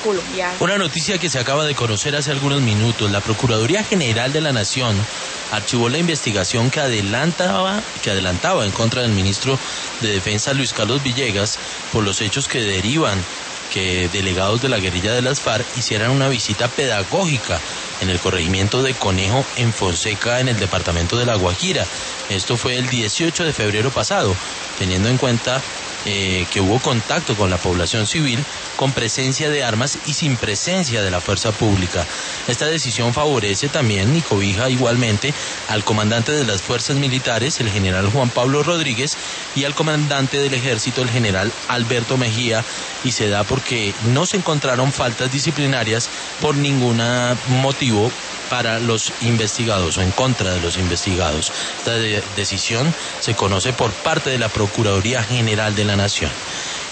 colombiano. Una noticia que se acaba de conocer hace algunos minutos. La Procuraduría General de la Nación archivó la investigación que adelantaba en contra del ministro de Defensa Luis Carlos Villegas por los hechos que derivan que delegados de la guerrilla de las FARC hicieran una visita pedagógica en el corregimiento de Conejo en Fonseca, en el departamento de La Guajira. Esto fue el 18 de febrero pasado, teniendo en cuenta que hubo contacto con la población civil con presencia de armas y sin presencia de la fuerza pública. Esta decisión favorece también y cobija igualmente al comandante de las fuerzas militares, el general Juan Pablo Rodríguez, y al comandante del ejército, el general Alberto Mejía, y se da porque no se encontraron faltas disciplinarias por ningún motivo para los investigados o en contra de los investigados. Esta decisión se conoce por parte de la Procuraduría General de la Nación.